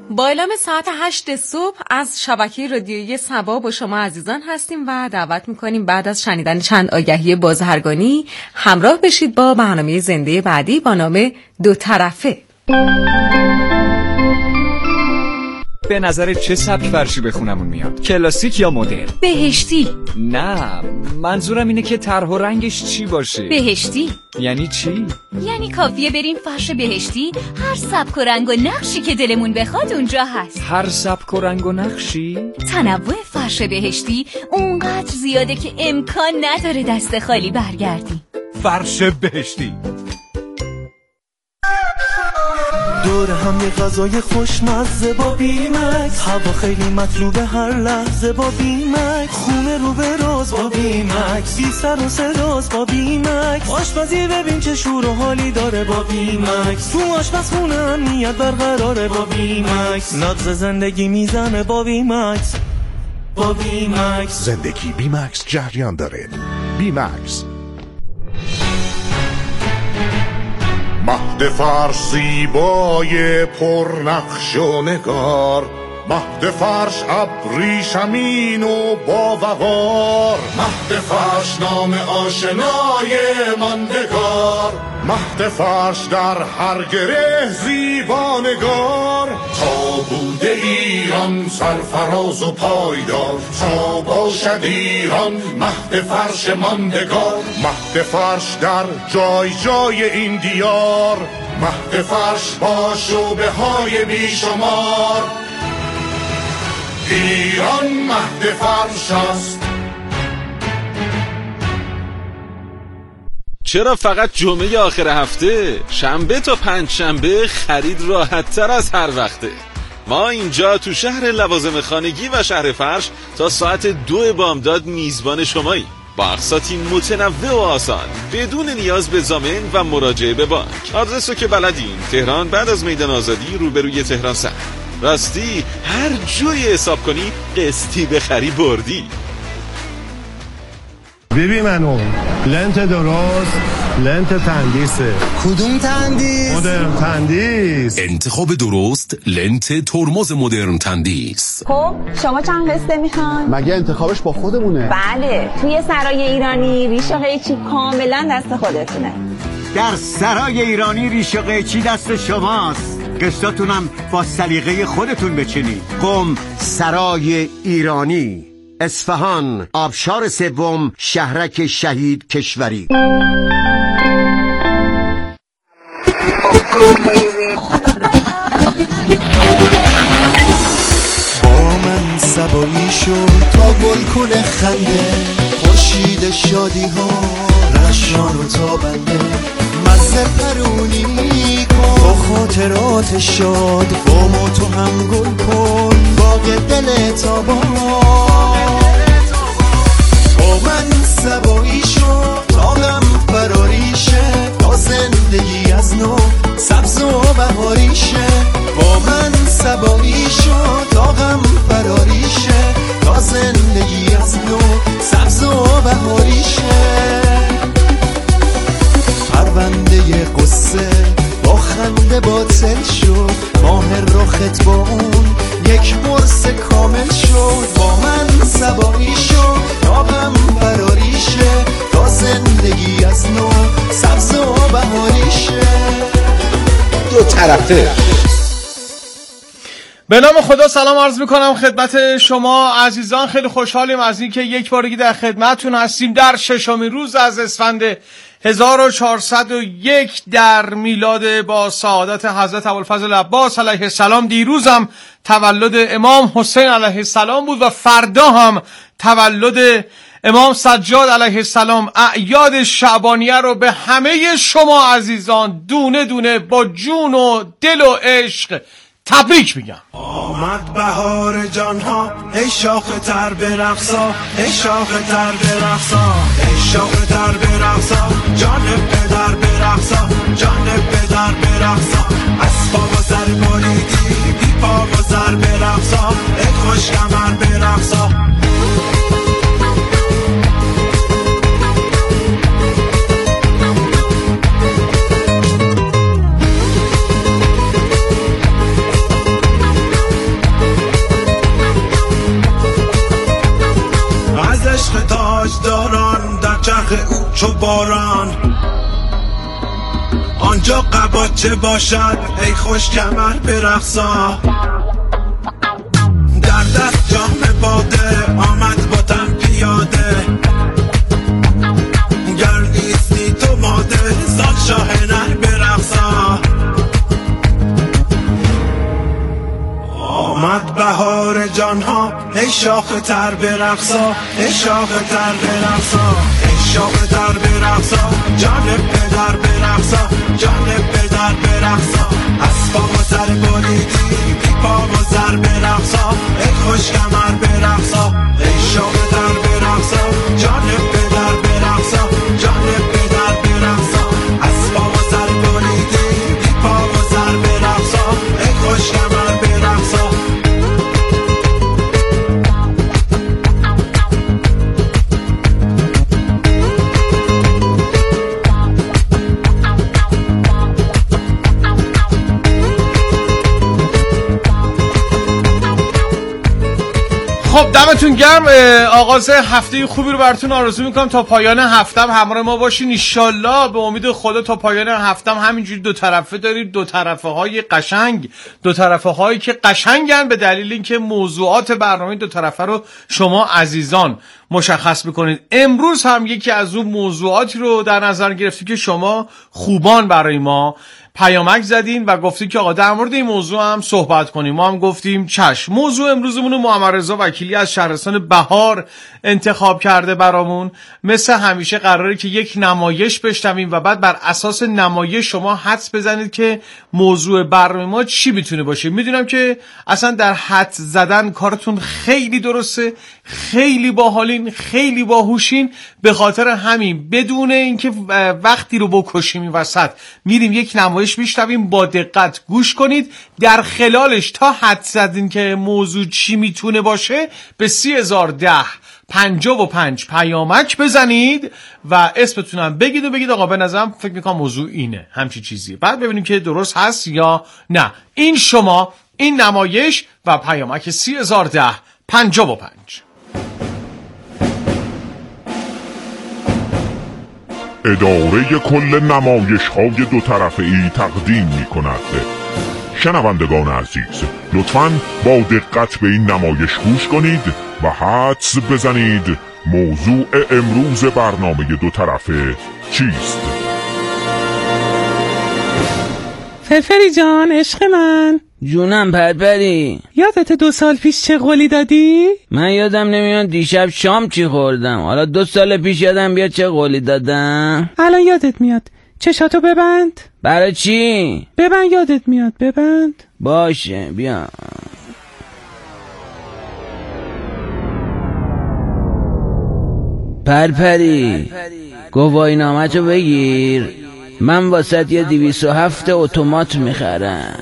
با اعلام ساعت 8 صبح از شبکه رادیویی صبا با شما عزیزان هستیم و دعوت میکنیم بعد از شنیدن چند آگهی بازرگانی همراه بشید با برنامه زنده بعدی با نام دو طرفه. به نظر چه سبک فرشی به خونمون میاد؟ کلاسیک یا مدرن؟ بهشتی. نه، منظورم اینه که طرح و رنگش چی باشه؟ بهشتی. یعنی چی؟ یعنی کافیه بریم فرش بهشتی، هر سبک و رنگ و نقشی که دلمون بخواد اونجا هست. هر سبک و رنگ و نقشی؟ تنوع فرش بهشتی اونقدر زیاده که امکان نداره دست خالی برگردی. فرش بهشتی. دور هم یه غذای خوشمزه با بیمکس، هوا خیلی مطلوبه هر لحظه با بیمکس، خونه رو به راز با بیمکس، بی سر و صداست با بیمکس، آشپزی ببین چه شور و حالی داره با بیمکس، تو آشپزخونه امنیت برقراره با بیمکس، نبض زندگی میزنه با بیمکس. با بیمکس زندگی بیمکس جریان داره. بیمکس مهد فرشی بای پرنقش و نگار، مهد فرش ابریشمین و با وقار، مهد فرش نام آشنای ماندگار، مهد فرش در هر گره زیبانگار، تا بوده ایران سرفراز و پایدار، تا باشد ایران مهد فرش ماندگار، مهد فرش در جای جای این دیار، مهد فرش با شعبه های بیشمار، ایران مهد فرش است. چرا فقط جمعه آخر هفته؟ شنبه تا پنجشنبه خرید راحت تر از هر وقته. ما اینجا تو شهر لوازم خانگی و شهر فرش تا ساعت 2 بامداد میزبان شماییم، با اقساطی متنوع و آسان بدون نیاز به ضامن و مراجعه به بانک. آدرس رو که بلدین، تهران بعد از میدان آزادی روبروی تهران سر. راستی هر جوی حساب کنی قسطی بخری بردی. ببین منو لنت درست، لنت تندیسه. کدوم تندیس؟ مدرن تندیس. انتخاب درست لنت ترمز مدرن تندیس. خب شما چند قسطه میخوان؟ مگه انتخابش با خودمونه؟ بله، توی سرای ایرانی ریش و قیچی کاملا دست خودتونه. در سرای ایرانی ریش و قیچی دست شماست، قسطاتونم با سلیقه خودتون بچینید. قم سرای ایرانی، اصفهان، آبشار سوم، شهرک شهید کشوری. با من سبایی شد تا گل خنده، خورشید شادی ها رشان و تابنده، مزه پرونی کن با خاطرات شاد، با ما تو هم گل کن باغ دل تابان. با من سبایی شد تا غم فراریشه، تا زندگی از نو سبز و بهاریشه. با من سبایی شد تا غم فراریشه، تا زندگی از نو سبز و بهاریشه. پرونده قصه با خنده باطل شد، ماه رخت با اون یک قرص کامل شد. با من سبایی شد تا غم فراریشه، تا زندگی از نو سبز و بهاریشه. دو طرفه. به نام خدا سلام عرض میکنم خدمت شما عزیزان. خیلی خوشحالیم از اینکه یک بارگی در خدمتتون هستیم در ششمین روز از اسفند 1401 در میلاد با سعادت حضرت ابوالفضل عباس علیه السلام. دیروزم تولد امام حسین علیه السلام بود و فردا هم تولد امام سجاد علیه السلام. اعیاد شعبانیه رو به همه شما عزیزان دونه دونه با جون و دل و عشق تبریک میگم. آمد بهار جانها، ای شاخ تر برقصا، ای شاخ تر برقصا، ای شاخ تر برقصا، جان پدر برقصا، جان پدر برقصا. از پا و سر بریدی بی پا و سر برقصا، ای خوش کمر برقصا. چو باران. آنجا قباچه باشد ای خوش کمر برقصا. در دست جام باده آمد با تن پیاده. گر نیستی تو ماده زال شاه نر برقصا. آمد بهار جانها ای شاخ تر برقصا. ای شاخ تر برقصا. ای شاخ تر برقصا. جان پدر برقصا. جان پدر برقصا. اسبا و سر بریدی بی پا و زر برقصا. ای خوش کمر برقصا. ای شاخ تر برقصا. جان پدر برقصا. جان پدر برقصا. اسبا و سر بریدی بی پا و زر برقصا. ای خوش کمر برقصا. خب دمتون گرم. آغاز هفته خوبی رو براتون آرزو میکنم. تا پایان هفتم همراه ما باشین انشالله. به امید خدا تا پایان هفتم همینجوری دو طرفه دارید، دو طرفه های قشنگ، دو طرفه هایی که قشنگن به دلیل اینکه موضوعات برنامه دو طرفه رو شما عزیزان مشخص میکنید. امروز هم یکی از اون موضوعاتی رو در نظر گرفتی که شما خوبان برای ما پیامک زدین و گفتین که آقا در مورد این موضوع هم صحبت کنیم. ما هم گفتیم چشم. موضوع امروزمون رو محمد رضا وکیلی از شهرستان بهار انتخاب کرده برامون. مثل همیشه قراره که یک نمایش بشنویم و بعد بر اساس نمایش شما حدس بزنید که موضوع برنامه ما چی میتونه باشه. میدونم که اصلا در حدس زدن کارتون خیلی درسته، خیلی باحالین، خیلی باهوشین. به خاطر همین بدون اینکه وقتی رو بکشیم این وسط میریم یک نمایش میشنویم. با دقت گوش کنید. در خلالش تا حدس زدین که موضوع چی میتونه باشه به 3010 55 پیامک بزنید و اسمتونم بگید و بگید آقا به نظرم فکر میکنم موضوع اینه، همچی چیزیه. بعد ببینیم که درست هست یا نه. این شما، این نمایش و پیامک 3010 55. اداره کل نمایش های دو طرفه ای تقدیم می کند. شنوندگان عزیز، لطفاً با دقت به این نمایش گوش کنید و حدس بزنید موضوع امروز برنامه دو طرفه چیست؟ فرفری جان عشق من. جونم پرپری. یادت 2 سال پیش چه قولی دادی؟ من یادم نمیاد دیشب شام چی خوردم. حالا 2 سال پیش یادم بیاد چه قولی دادم. الان یادت میاد. چشاتو ببند. برای چی؟ ببند یادت میاد. ببند. باشه بیا. پرپری گواهینامه‌تو بگیر. من واسه یه 207 اتومات میخرم.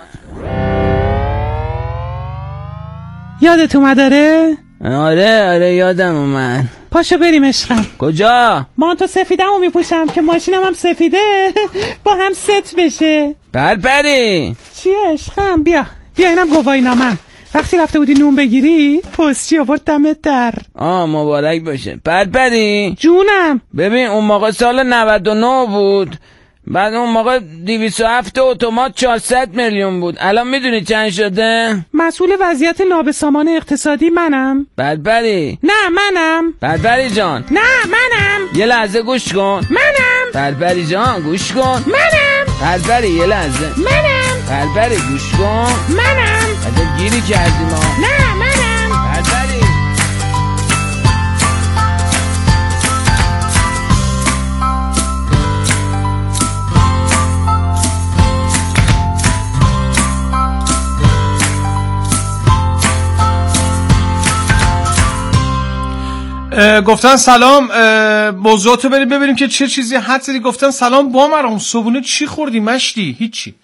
یادت اومداره؟ آره یادم اومد. پاشو بریم عشقم. کجا؟ مانتو سفیدمو میپوشم که ماشینم هم سفیده با هم ست بشه. پرپری چیه عشقم؟ بیا اینم گواهینامه‌م. وقتی رفته بودی نون بگیری پستی آورد دمت در. مبارک باشه. پرپری جونم. ببین اون موقع سال 99 بود. بعد اون موقع 207 اتومات 400 میلیون بود. الان میدونی چند شده؟ مسئول وضعیت نابسامان اقتصادی منم. پرپری نه منم. پرپری جان نه منم. یه لحظه گوش کن. منم. پرپری جان گوش کن. منم. پرپری یه لحظه. منم. پرپری گوش کن. منم. عجب گیری کردیم ما. نه منم. پرپری گفتن سلام. موضوعاتو بریم ببینیم که چه چیزی حد زدی. گفتن سلام با مرام صبحونه چی خوردی مشتی؟ هیچی.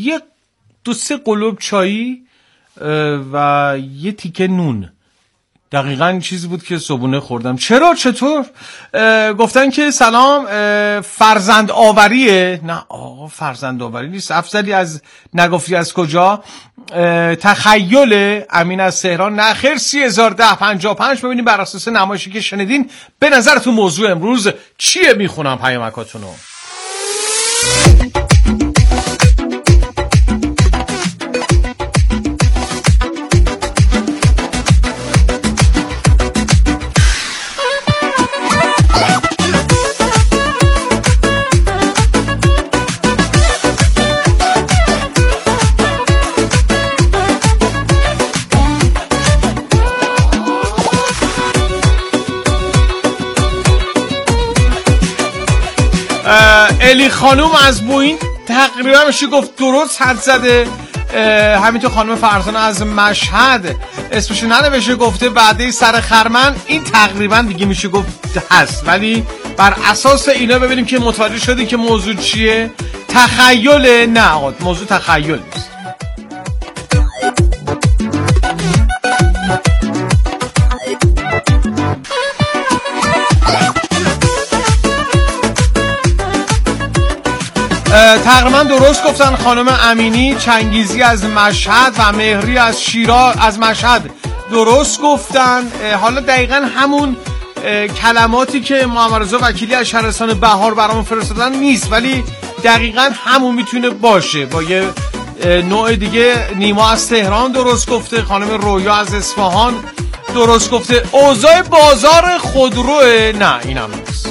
1-2-3 قلوب چایی و 1 تیکه نون. دقیقاً این چیزی بود که صبحونه خوردم. چرا؟ چطور؟ گفتن که سلام، فرزند آوریه. نه آقا فرزند آوری نیست. افضلی از نگفتی از کجا؟ تخیل. امین از تهران. نه خیر. 301055. ببینیم بر اساس نمایشی که شنیدین به نظرتون موضوع امروز چیه؟ میخونم پیامکاتونو. الی خانوم از بوین تقریبا میشه گفت درست حد زده. همینطور خانم فرزانه از مشهد اسمش ننوشته، گفته بعده سر خرمن. این تقریبا دیگه میشه گفت هست، ولی بر اساس اینا ببینیم که متوجه شدی که موضوع چیه. تخیل. نه آقا موضوع تخیل نیست. تقریبا درست گفتن خانم امینی. چنگیزی از مشهد و مهری از شیراز از مشهد درست گفتن. حالا دقیقا همون کلماتی که محمد رضا وکیلی از شهرستان بهار برامون فرستادن نیست، ولی دقیقا همون میتونه باشه با یه نوع دیگه. نیما از تهران درست گفته. خانم رویا از اصفهان درست گفته. اوضاع بازار خودروه. نه اینم نیست.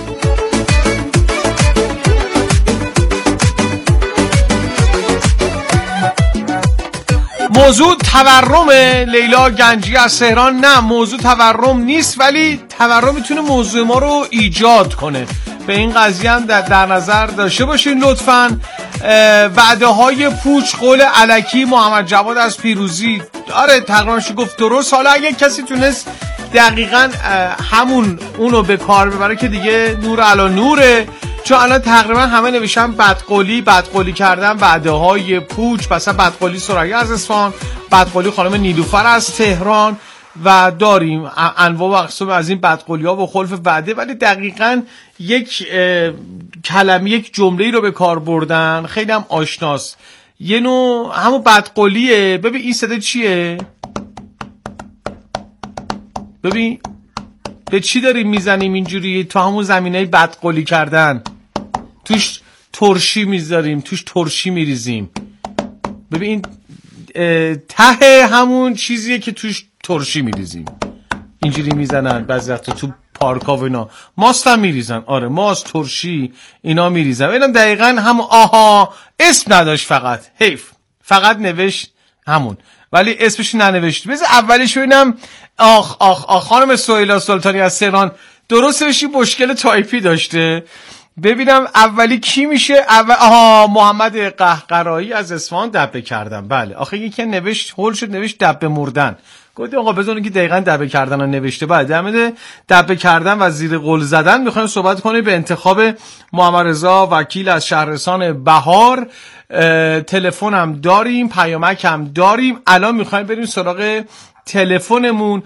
موضوع تورم. لیلا گنجی از تهران. نه موضوع تورم نیست، ولی تورم میتونه موضوع ما رو ایجاد کنه. به این قضیه هم در نظر داشته باشین لطفاً. وعده های پوچ، قول الکی. محمد جواد از پیروزی. آره تقریبا شو گفت درست. حالا اگه کسی تونست دقیقاً همون اونو به کار ببره که دیگه نور علی نوره، چون الان تقریبا همه نوشتن بدقولی کردن، وعده های پوچ. مثلا بدقولی سریا از اصفهان، بدقولی خانم نیلوفر از تهران و داریم انواع و اقسام از این بدقولی ها و خلف وعده، ولی دقیقاً یک کلمه، یک جمله‌ای رو به کار بردن خیلی هم آشناست. یه نوع همون بدقولیه. ببین این صدا چیه؟ ببین به چی داریم میزنیم اینجوری؟ تو همون زمینه بدقولی کردن، توش ترشی میذاریم، توش ترشی میریزیم. ببین ته همون چیزیه که توش ترشی میریزیم، اینجوری میزنن بعضی وقتا تو پارکا و اینا. ماست هم میریزن. آره ماست، ترشی اینا میریزن. اینم دقیقاً هم. آها اسم نداشت، فقط حیف، فقط نوشت همون ولی اسمش ننوشت. بذار اولش ببینم. آخ خانم سهیلا سلطانی از تهران درست بشی مشکل تایپی داشته. ببینم اولی کی میشه. محمد قهقرایی از اصفهان. دبه کردم. بله آخه یکی نوشت هول شد، نوشت دبه مردن. گفتم آقا بذارین که دقیقاً دبه کردن رو نوشته. بعد در مورد دبه کردن و زیر قول زدن میخوایم صحبت کنیم. به انتخاب محمد رضا وکیل از شهرستان بهار. تلفن هم داریم، پیامک هم داریم. الان میخوایم بریم سراغ تلفنمون.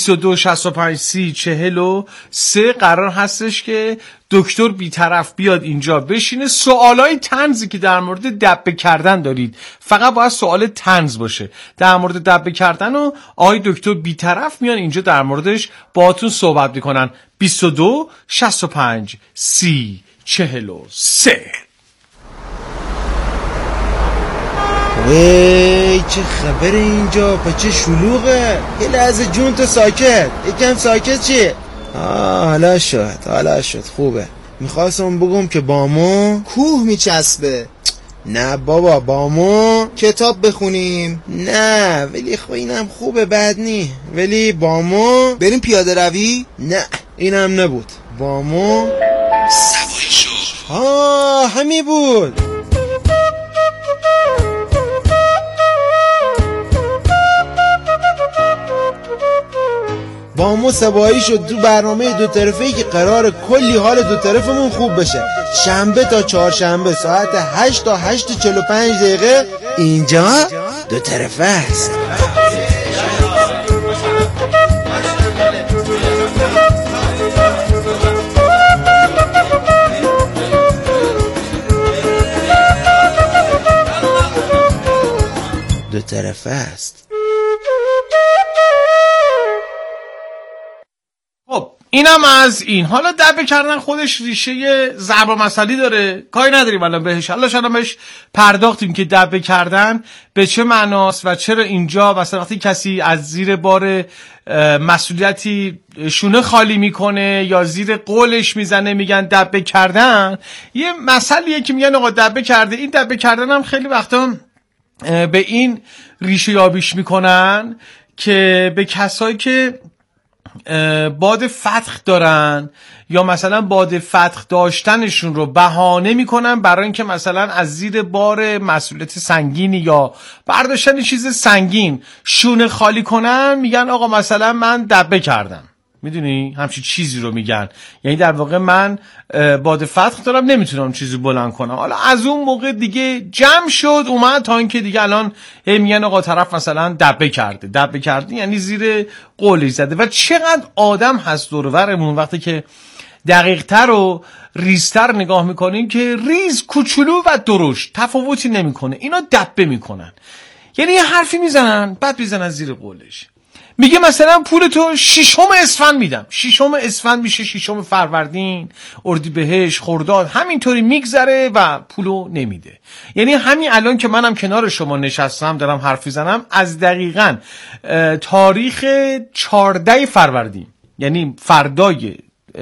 22653043 قرار هستش که دکتر بی‌طرف بیاد اینجا بشینه. سوالای طنزی که در مورد دبه کردن دارید فقط باید سوال طنز باشه. در مورد دبه کردن و آقای دکتر بی‌طرف میان اینجا در موردش باهاتون صحبت میکنن. 22653043. وی چه خبر اینجا؟ پا چه شلوغه؟ یه لحظه جون تو ساکت، یکم ساکت چی؟ حالا شد خوبه. میخواستم بگم که بامو کوه میچسبه. نه بابا بامو کتاب بخونیم. نه ولی خب اینم خوبه، بد نی. ولی بامو بریم پیاده روی. نه اینم نبود. بامو سواری شو. همین بود. با ما سبایی شد تو برنامه دو طرفه‌ای که قرار کلی حال دو طرفمون خوب بشه. شنبه تا چهارشنبه ساعت 8 تا 8:45 دقیقه اینجا دو طرفه است. دو طرفه است. خب اینم از این. حالا دبه کردن خودش ریشه ضرب المثلی داره، کاری نداریم الان بهش. حالا شاید بهش پرداختیم که دبه کردن به چه معناست و چرا اینجا مثلا وقتی کسی از زیر بار مسئولیتی شونه خالی میکنه یا زیر قولش میزنه میگن دبه کردن. یه مسئله‌ایه که میگن آقا دبه کرده. این دبه کردن هم خیلی وقتا به این ریشه یابیش میکنن که به کسایی که باد فتح دارن یا مثلا باد فتح داشتنشون رو بهانه میکنن برای اینکه مثلا از زیر بار مسئولیت سنگینی یا برداشتن چیز سنگین شونه خالی کنن، میگن آقا مثلا من دبه کردم. میدونی همچین چیزی رو میگن، یعنی در واقع من باد فتح دارم نمیتونم چیزی بلند کنم. حالا از اون موقع دیگه جمع شد اومد تا اینکه دیگه الان میگن آقا طرف مثلا دبه کرده یعنی زیر قولش زده. و چقدر آدم هست دور و برمون وقتی که دقیق‌تر و ریزتر نگاه میکنین که ریز، کوچولو و درشت تفاوتی نمیکنه، اینا دبه میکنن. یعنی یه حرفی میزنن بعد میزنن زیر قولش. میگه مثلا پول تو 6 اسفند میدم. 6 اسفند میشه 6 فروردین، اردیبهشت، خرداد، همینطوری میگذره و پولو نمیده. یعنی همین الان که منم کنار شما نشستم دارم حرف میزنم، از دقیقاً تاریخ 14 فروردین یعنی فردای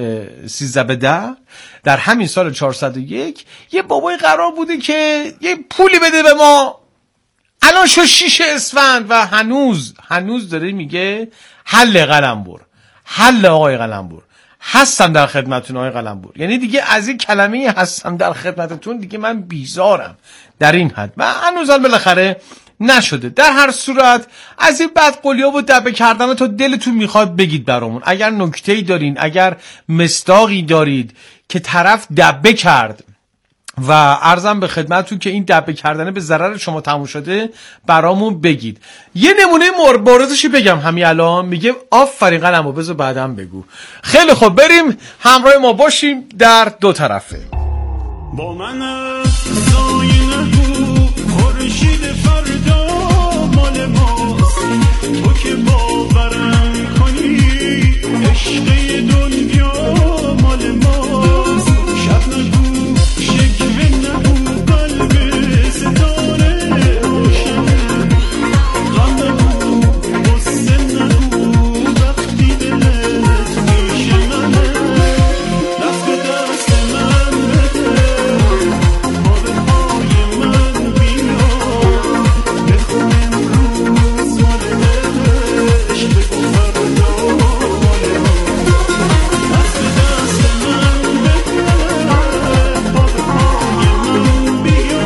13/10 در همین سال 401 یه بابای قرار بوده که یه پولی بده به ما. الان شو 6 اسفند و هنوز داره میگه حل قلمبر، حل آقای قلمبر، هستم در خدمتتون آقای قلمبر. یعنی دیگه از این کلمه هستم در خدمتتون دیگه من بیزارم در این حد و هنوز بالاخره نشده. در هر صورت از این بدقولی‌ها و دبه کردن تو دلتون میخواد بگید برامون. اگر نکته‌ای دارین، اگر مصداقی دارید که طرف دبه کرد و عرضم به خدمتتون که این دبه کردنه به ضرر شما تموم شده برامون بگید. یه نمونه موردشی بگم همین الان. میگه آفرین قلمو بذار بعدم بگو. خیلی خوب بریم همراه ما باشیم در دو طرفه. با من زای نگو خورشید فردا مال ماست، تو که باورم کنی عشق دنیا مال ماست. شب نگو شکوه نگو قلب ستاره روشنه، غم نگو غصه نگو وقتی دلت میشنه. دست به دست من بده پا به پای من بیا، بخون امروز مال عشق بگو فردا مال ما. دست به دست من بده پا به پای من بیا،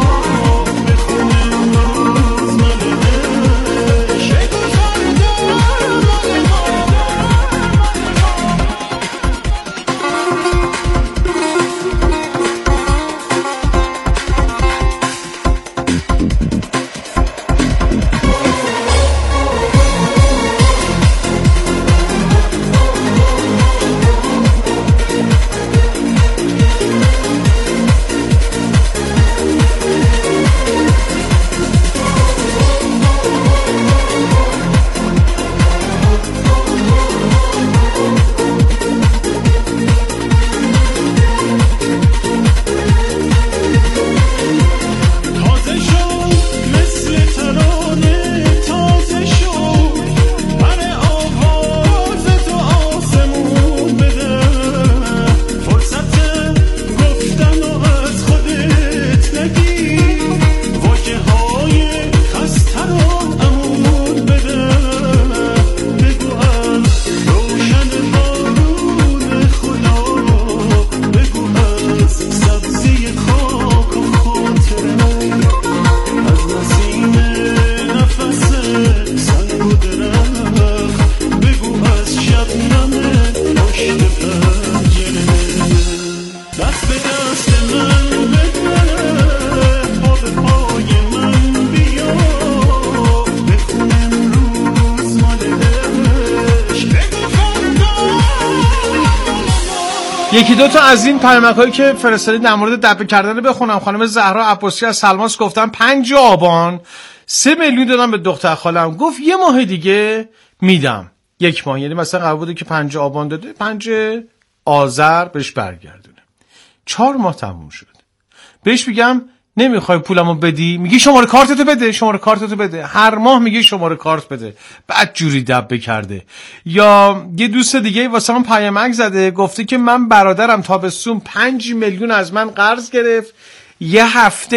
بخون امروز مال عشق بگو فردا مال ما. تازه شو مثل ترانه، تازه شو من آواز تو آسمون بده. فرصت گفتن و از خودت نگیر، واژه های خسته رو امون بده. بگو از روشن بارون خدا، بگو از سبزی خاک و خاطره، از نسیم نفس سنگ و درخت، بگو از شبنم پشت پنجره. دست به دست من بده پا به پای من بیا، بخون امروز مال عشق بگو فردا. یکی دو تا از این پیامک‌هایی که فرستادید در مورد دبه کردن بخونم. خانم زهرا عباسی از سلماس گفتن 5 آبان 3 میلیون دادم به دختر خالم، گفت 1 ماه دیگه میدم. 1 ماه، یعنی مثلا قرار بوده که 5 آبان داده، 5 آذر بهش برگردونه. 4 ماه تموم شد. بهش میگم نمیخوای پولمو بدی؟ میگی شماره کارتتو بده، شماره کارتتو بده. هر ماه میگه شماره کارت بده. بعد جوری دبه کرده. یا یه دوست دیگه واسه من پیامک زده، گفته که من برادرم تابستون 5 میلیون از من قرض گرفت، یه هفته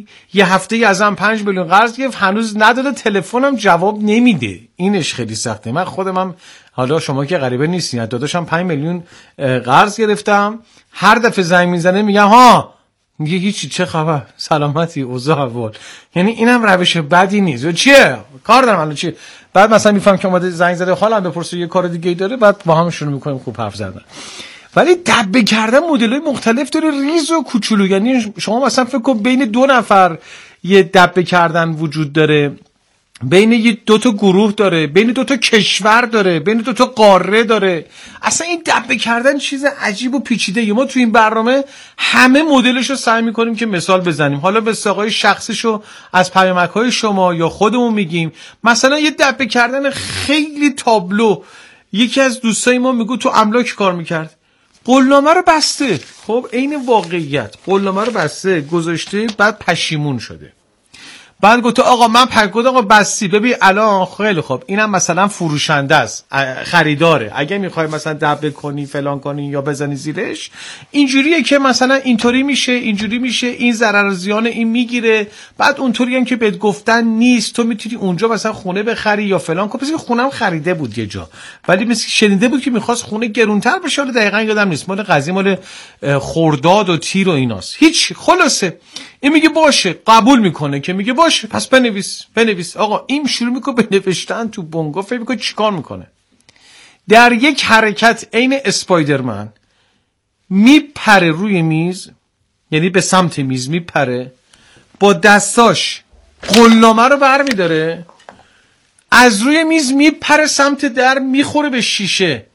ای ازم 5 میلیون قرض گرفت، هنوز نداده، تلفنم جواب نمیده. اینش خیلی سخته. من خودم حالا شما که غریبه نیستین، داداشم 5 میلیون قرض گرفتم، هر دفعه زنگ میزنه میگم ها، میگه هیچی، چه خبر، سلامتی، اوضاع احوال. یعنی اینم روش بدی نیست. چیه کار دارم الان چیه؟ بعد مثلا میفهم که اومده زنگ زده، خالم بپرسه یه کار دیگه ای داره، بعد با هم شروع میکنیم خوب حرف زدن. ولی دبه کردن مدل‌های مختلف داره، ریز و کوچولو. یعنی شما مثلا فکر کن بین 2 نفر یه دبه کردن وجود داره، بین 2 تا گروه داره، بین 2 تا کشور داره، بین 2 تا قاره داره. اصلا این دبه کردن چیز عجیب و پیچیده. ما تو این برنامه همه مدلش رو سعی میکنیم که مثال بزنیم. حالا به ساقای شخصیشو از پیامک‌های شما یا خودمون میگیم. مثلا یه دبه کردن خیلی تابلو، یکی از دوستای ما میگه تو املاک کار میکرد، قولنامه رو بسته. خب عین واقعیت، قولنامه رو بسته گذاشته، بعد پشیمون شده. بعد گفت آقا من آقا بستی، ببین الان خیلی خوب، اینم مثلا فروشنده است، خریداره، اگه میخوای مثلا دبه کنی فلان کنی یا بزنی زیرش، اینجوریه که مثلا اینطوری میشه، اینجوری میشه، این ضرر و زیان این میگیره. بعد اونطوری هم که بهت گفتن نیست، تو میتونی اونجا مثلا خونه بخری یا فلان کنی. مثلا خونم خریده بود یه جا، ولی مثلا شنیده بود که میخواست خونه گرونتر بشه، ولی دقیقاً یادم نیست، مال قضیه مال خرداد و تیر و ایناست. هیچ، خلاصه این میگه باشه، قبول میکنه که میگه باشه، پس بنویس. آقا این شروع میکنه به نوشتن تو بونگا، فکر میکنه چیکار میکنه. در یک حرکت عین اسپایدرمن میپره روی میز، یعنی به سمت میز میپره، با دستاش قولنامه رو برمیداره، از روی میز میپره سمت در، میخوره به شیشه،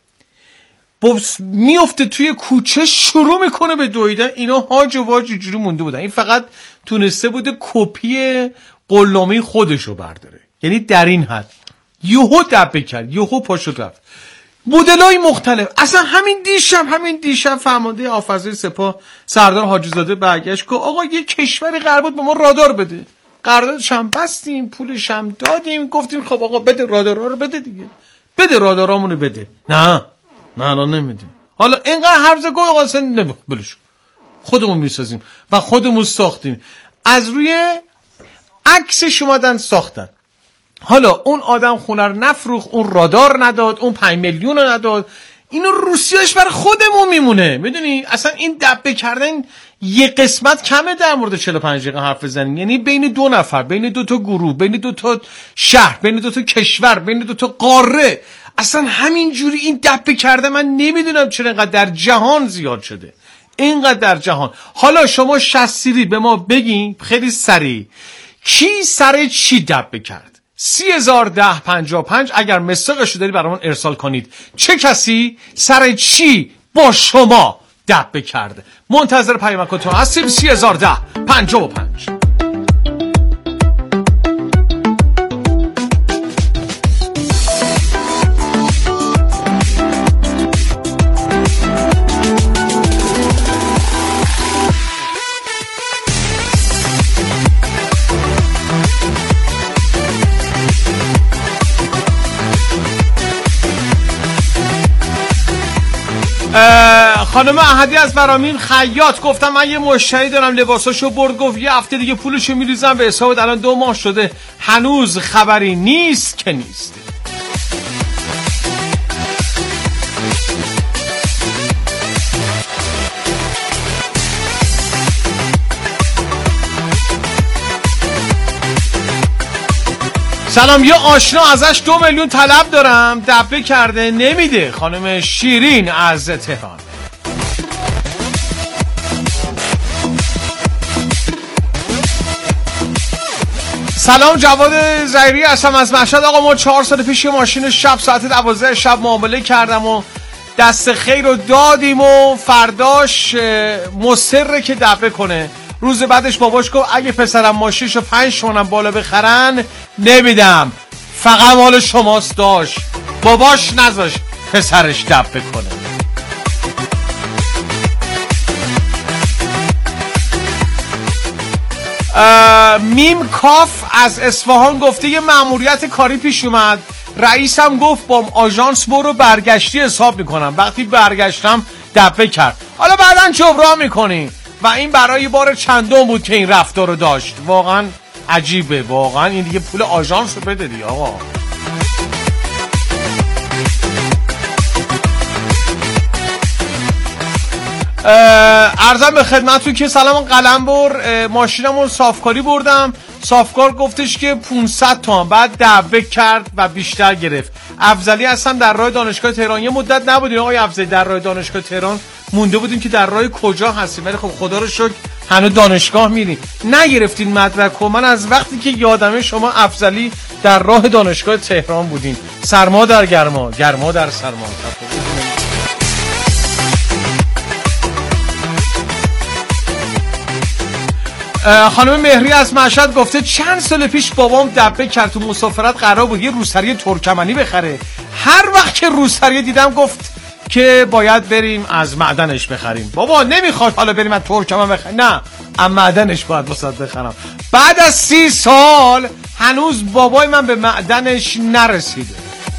میفته توی کوچه، شروع میکنه به دویدن. اینا هاج و واج جوری مونده بودن. این فقط تونسته بوده کپی قولنامه خودشو برداره. یعنی در این حد یهو دبه کرد، یهو پاشو رفت. مدلای مختلف. اصلا همین دیشب فرمانده حافظه سپاه سردار حاجی زاده برگشت که آقا یه کشوری قرار بود به ما رادار بده، قراردادش هم بستیم، پولش هم دادیم، گفتیم خب آقا بده رادارها رو، بده دیگه، بده رادارامونو بده. نه الان نمیدیم. حالا اینقدر حرف زد آقا اصلا نمیخوام، خودمون میسازیم و خودمون ساختیم. از روی عکسش اومدن ساختن. حالا اون آدم خونه رو نفروخت، اون رادار نداد، اون 5 میلیون رو نداد، اینو روسیاش برای خودمون میمونه. میدونی اصلا این دبه کردن یه قسمت کمه در مورد 45 دقیقه حرف بزنیم. یعنی بین 2 نفر، بین 2 تا گروه، بین 2 تا شهر، بین 2 تا کشور، بین 2 تا قاره، اصلا همین جوری این دبه کرده. من نمیدونم چرا اینقدر در جهان زیاد شده، اینقدر در جهان. حالا شما شستیری به ما بگین خیلی سریع، کی سر چی دبه کرد؟ 301055 اگر مساقشو داری برامون ارسال کنید. چه کسی سر چی با شما دبه کرده؟ منتظر پیامکاتون هستیم. 301055. خانم احدی از فرامین خیاط گفتم من یه مشتری دارم، لباساشو برد، گفت یه هفته دیگه پولشو میریزم به حسابت. الان 2 ماه شده هنوز خبری نیست که نیست. سلام، یه آشنا ازش 2 میلیون طلب دارم، دبه کرده نمیده. خانم شیرین از تهران. سلام، جواد زهیری هستم از مشهد. آقا ما 4 سال پیش یه ماشین شب ساعت 12 شب معامله کردم و دست خیر رو دادیم و فرداش مصره که دبه کنه. روز بعدش باباش گفت اگه پسرم ماشینشو 5 تومن بالا بخرن نمیدم، فقط مال شماست. داشت باباش نذاش پسرش دب بکنه. میم کاف از اصفهان گفته یه مأموریت کاری پیش اومد، رئیسم گفت با آژانس برو برگشتی حساب میکنم. وقتی برگشتم دبه کرد، حالا بعدن جبران میکنیم. و این برای بار چندم بود که این رفتار رو داشت. واقعا عجیبه، واقعا این دیگه پول آژانس رو بده دیگه آقا. عرضم به خدمتتون که سلام قلمبر، ماشینمو صافکاری بردم، صافکار گفتش که 500 تومن، بعد دعوه کرد و بیشتر گرفت. افضلی هستم در راه دانشگاه تهران. یه مدت نبودین آقای افضلی در راه دانشگاه تهران؟ مونده بودین که در راه کجا هستیم، ولی خب خدا رو شکر هنوز دانشگاه میرین. نگرفتین مدرک و من از وقتی که یادمه شما افضلی در راه دانشگاه تهران بودین. سرما در گرما، گرما در سرما. خانم مهری از مشهد گفته چند سال پیش بابام دبه کرد، تو مسافرت قرار بود یه روسری ترکمنی بخره. هر وقت که روسری دیدم گفت که باید بریم از معدنش بخریم. بابا نمیخواد حالا بریم از ترکمن بخریم، نه از معدنش باید واسه بخرم. بعد از 30 سال هنوز بابای من به معدنش نرسیده.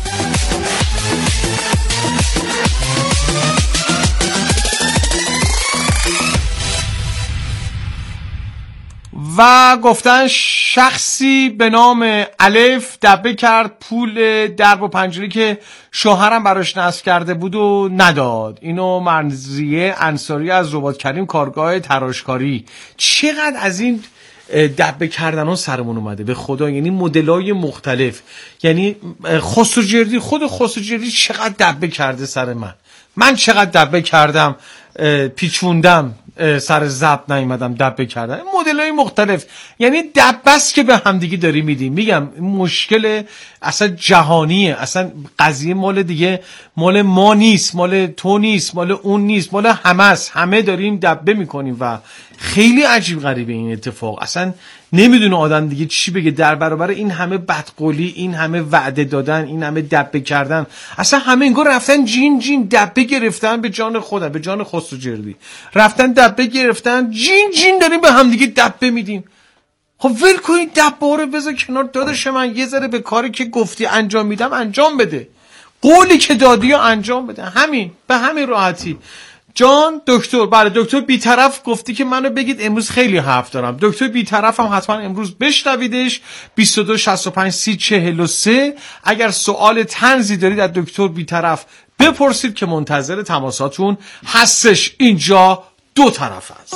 و گفتن شخصی به نام الف دبه کرد پول درب و پنجره که شوهرم براش نصب کرده بود و نداد. اینو مرزیه انصاری از رباط کریم کارگاه تراشکاری. چقدر از این دبه کردن ها سرمون اومده به خدا، یعنی مدلای مختلف. یعنی خسروجردی، خود خسروجردی چقدر دبه کرده سر من چقدر دبه کردم، پیچوندم سر ضبط نیومدم دبه کردن، مدل‌های مختلف. یعنی دبست که به همدیگه داری میدیم. میگم مشکل اصلا جهانیه، اصلا قضیه مال دیگه مال ما نیست، مال تو نیست، مال اون نیست، مال همه است. همه داریم دبه میکنیم و خیلی عجیب غریبه این اتفاق. اصلا نمیدونه آدم دیگه چی بگه در برابر این همه بدقولی، این همه وعده دادن، این همه دبه کردن. اصلا همه انگار رفتن جین دبه گرفتن به جان خودم، به جان خسروجردی رفتن دبه گرفتن، جین داریم به هم دیگه دبه میدیم. خب ول کنید دبه رو بذار کنار داداش من، یه ذره به کاری که گفتی انجام میدم انجام بده، قولی که دادی رو انجام بده. همین، به همین راحتی. جان دکتر، بله دکتر بی‌طرف گفتی که منو بگید امروز خیلی حرف دارم. دکتر بی‌طرف هم حتما امروز بشنویدش. 22 65 30 43. اگر سوال طنزی دارید از دکتر بی‌طرف بپرسید که منتظر تماساتون هستش. اینجا دو طرف است.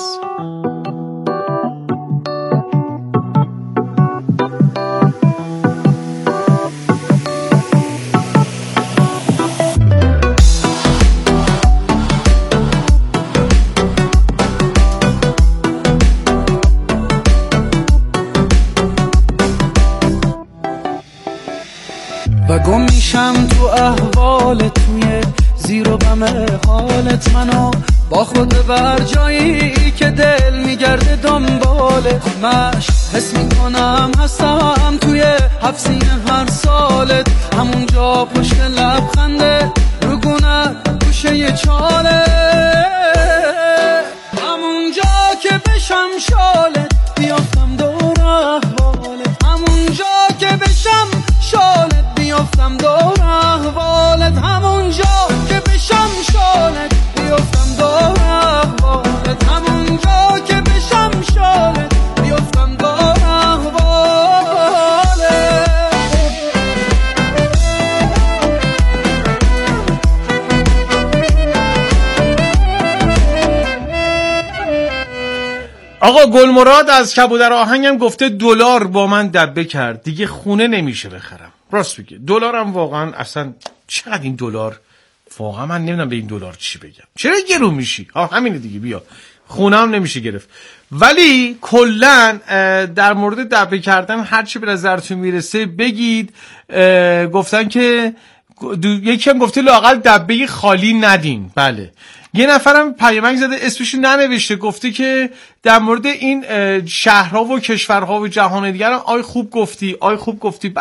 و گم میشم تو احوالت، توی زیر و بم حالت، منو با خود بر جایی که دل میگرده دنبالت. مش حس میکنم هستم توی حفظین هر سالت، همونجا پشت لبخنده رو گونت گوشه یه چاله، همونجا که بشم شالت بیافتم دور احوالت، همونجا که بشم شالت بیافتم دور احوالت، همونجا که بشم شالت بیافتم دور احوالت، همونجا که بشم شالت بیافتم دور احوالت. آقا گلمراد از کبودر آهنگم گفته دلار با من دبه کرد، دیگه خونه نمیشه بخرم. راست میگه، دلارم واقعا اصلا چقدر این دلار، واقعا من نمیدونم به این دلار چی بگم. چرا گرون میشی؟ همینه دیگه، بیا خونه هم نمیشه گرفت. ولی کلا در مورد دبه کردن هر چی به نظرتون میرسه بگید. گفتن که یکی هم گفته لااقل دبه خالی ندین. بله. یه نفرم پیامک زده اسمش ننوشته، گفته که در مورد این شهرها و کشورها و جهان دیگر آی خوب گفتی